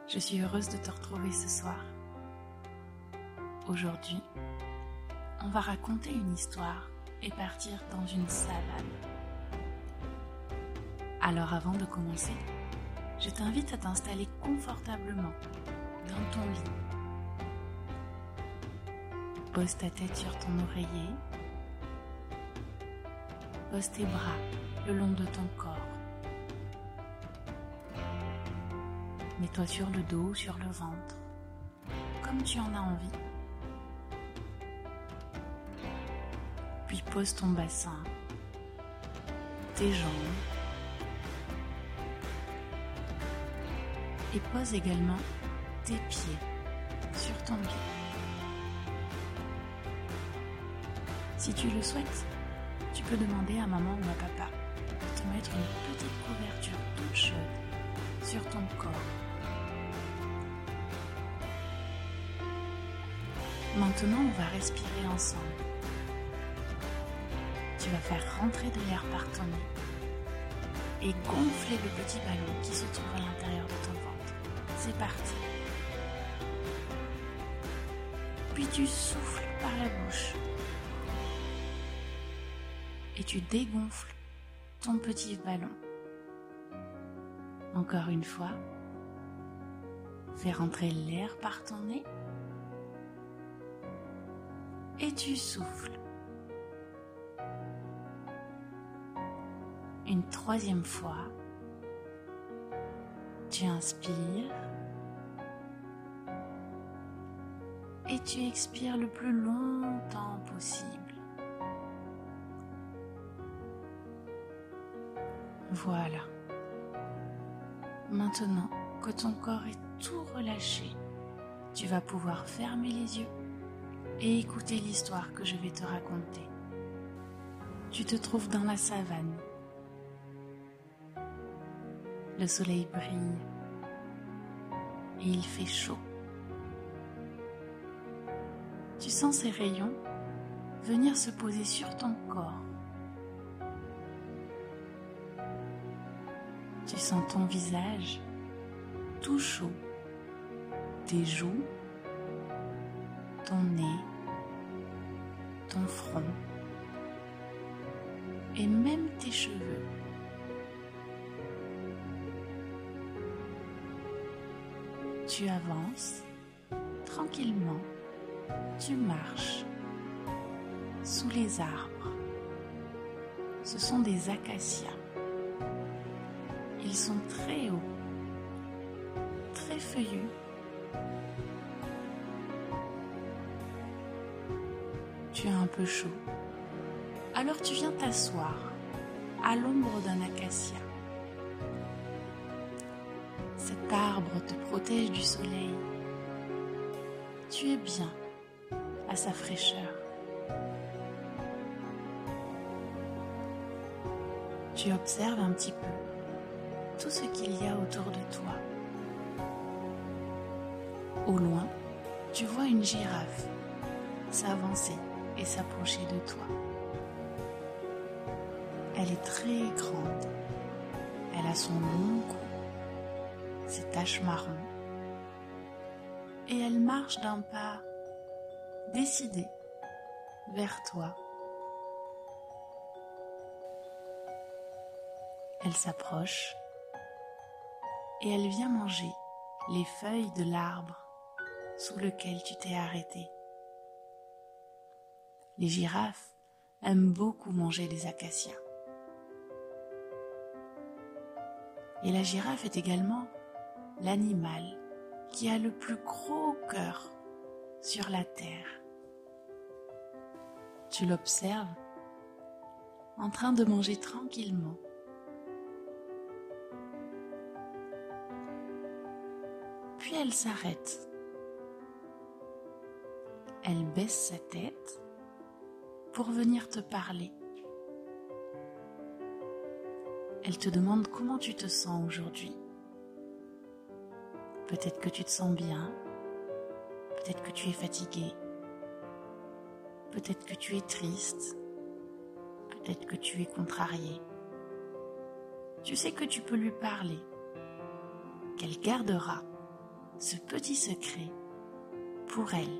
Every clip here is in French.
Je suis heureuse de te retrouver ce soir. Aujourd'hui, on va raconter une histoire et partir dans une savane. Alors avant de commencer, je t'invite à t'installer confortablement dans ton lit. Pose ta tête sur ton oreiller. Pose tes bras le long de ton corps. Mets-toi sur le dos ou sur le ventre, comme tu en as envie. Puis pose ton bassin, tes jambes, et pose également tes pieds sur ton lit. Si tu le souhaites, tu peux demander à maman ou à papa de te mettre une petite couverture toute chaude sur ton corps. Maintenant, on va respirer ensemble. Tu vas faire rentrer de l'air par ton nez et gonfler le petit ballon qui se trouve à l'intérieur de ton ventre. C'est parti. Puis tu souffles par la bouche et tu dégonfles ton petit ballon. Encore une fois, fais rentrer l'air par ton nez et tu souffles. Une troisième fois, tu inspires et tu expires le plus longtemps possible. Voilà. Maintenant que ton corps est tout relâché, tu vas pouvoir fermer les yeux et écouter l'histoire que je vais te raconter. Tu te trouves dans la savane. Le soleil brille et il fait chaud. Tu sens ces rayons venir se poser sur ton corps. Tu sens ton visage tout chaud, tes joues, ton nez, ton front et même tes cheveux. Tu avances tranquillement, tu marches sous les arbres. Ce sont des acacias. Ils sont très hauts, très feuillus. Tu as un peu chaud. Alors tu viens t'asseoir à l'ombre d'un acacia. Cet arbre te protège du soleil. Tu es bien à sa fraîcheur. Tu observes un petit peu tout ce qu'il y a autour de toi. Au loin, tu vois une girafe s'avancer et s'approcher de toi. Elle est très grande. Elle a son long cou, ses taches marron, et elle marche d'un pas décidé vers toi. Elle s'approche et elle vient manger les feuilles de l'arbre sous lequel tu t'es arrêté. Les girafes aiment beaucoup manger les acacias. Et la girafe est également l'animal qui a le plus gros cœur sur la terre. Tu l'observes en train de manger tranquillement. Puis elle s'arrête. Elle baisse sa tête pour venir te parler. Elle te demande comment tu te sens aujourd'hui. Peut-être que tu te sens bien, peut-être que tu es fatigué, peut-être que tu es triste, peut-être que tu es contrarié. Tu sais que tu peux lui parler, qu'elle gardera ce petit secret pour elle.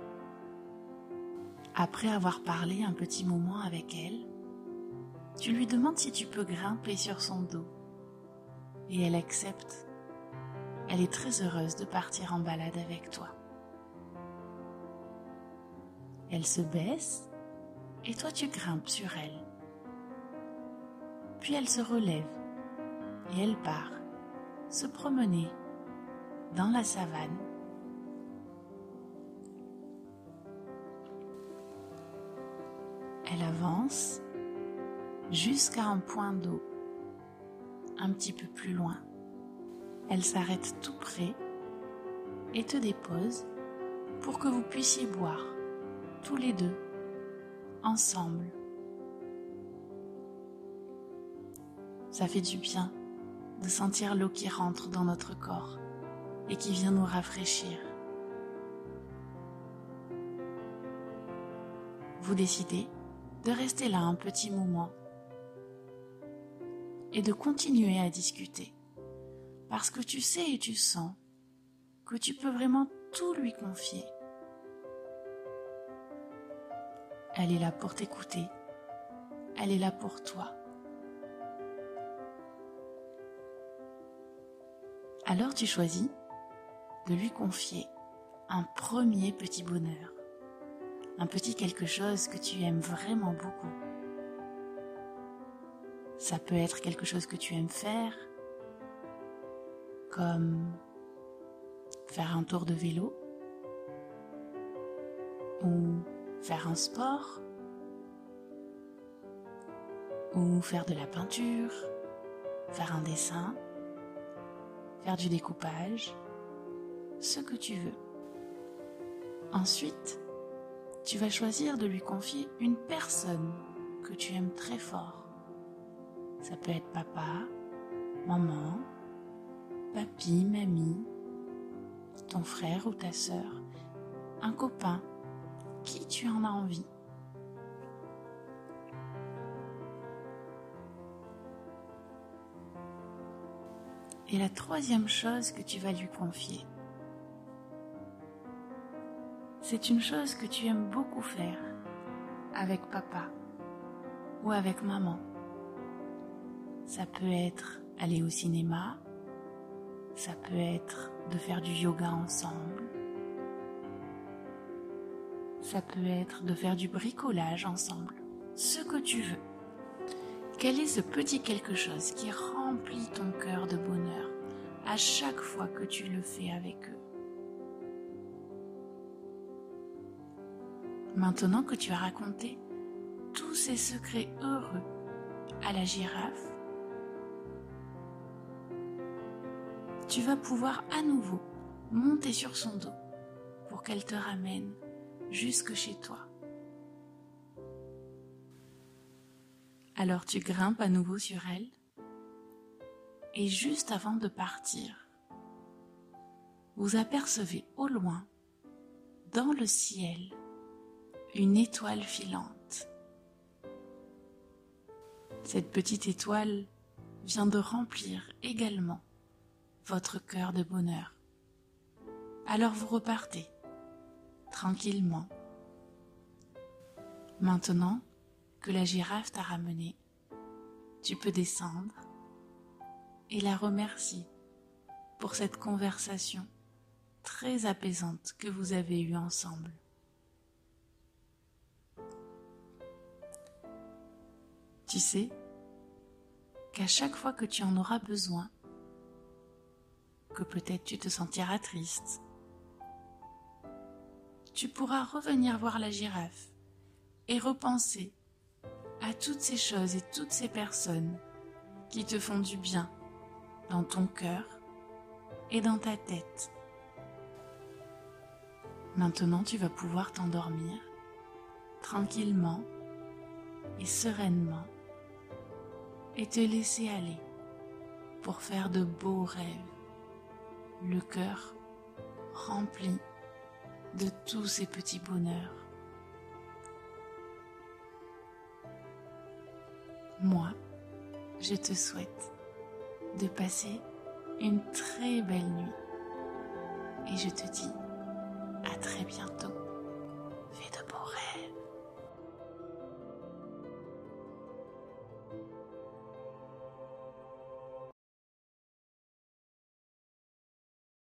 Après avoir parlé un petit moment avec elle, tu lui demandes si tu peux grimper sur son dos. Et elle accepte. Elle est très heureuse de partir en balade avec toi. Elle se baisse et toi tu grimpes sur elle. Puis elle se relève et elle part se promener dans la savane. Elle avance jusqu'à un point d'eau, un petit peu plus loin. Elle s'arrête tout près et te dépose pour que vous puissiez boire, tous les deux, ensemble. Ça fait du bien de sentir l'eau qui rentre dans notre corps et qui vient nous rafraîchir. Vous décidez de rester là un petit moment et de continuer à discuter parce que tu sais et tu sens que tu peux vraiment tout lui confier. Elle est là pour t'écouter, elle est là pour toi. Alors tu choisis de lui confier un premier petit bonheur, un petit quelque chose que tu aimes vraiment beaucoup. Ça peut être quelque chose que tu aimes faire, comme faire un tour de vélo, ou faire un sport, ou faire de la peinture, faire un dessin, faire du découpage, ce que tu veux. Ensuite, tu vas choisir de lui confier une personne que tu aimes très fort. Ça peut être papa, maman, papy, mamie, ton frère ou ta sœur, un copain, qui tu en as envie. Et la troisième chose que tu vas lui confier, c'est une chose que tu aimes beaucoup faire avec papa ou avec maman. Ça peut être aller au cinéma, ça peut être de faire du yoga ensemble, ça peut être de faire du bricolage ensemble, ce que tu veux. Quel est ce petit quelque chose qui remplit ton cœur de bonheur à chaque fois que tu le fais avec eux? Maintenant que tu as raconté tous ces secrets heureux à la girafe, tu vas pouvoir à nouveau monter sur son dos pour qu'elle te ramène jusque chez toi. Alors tu grimpes à nouveau sur elle et juste avant de partir, vous apercevez au loin, dans le ciel, une étoile filante. Cette petite étoile vient de remplir également votre cœur de bonheur. Alors vous repartez tranquillement. Maintenant que la girafe t'a ramené, tu peux descendre et la remercier pour cette conversation très apaisante que vous avez eue ensemble. Tu sais qu'à chaque fois que tu en auras besoin, que peut-être tu te sentiras triste, tu pourras revenir voir la girafe et repenser à toutes ces choses et toutes ces personnes qui te font du bien dans ton cœur et dans ta tête. Maintenant, tu vas pouvoir t'endormir tranquillement et sereinement et te laisser aller pour faire de beaux rêves, le cœur rempli de tous ces petits bonheurs. Moi, je te souhaite de passer une très belle nuit et je te dis à très bientôt.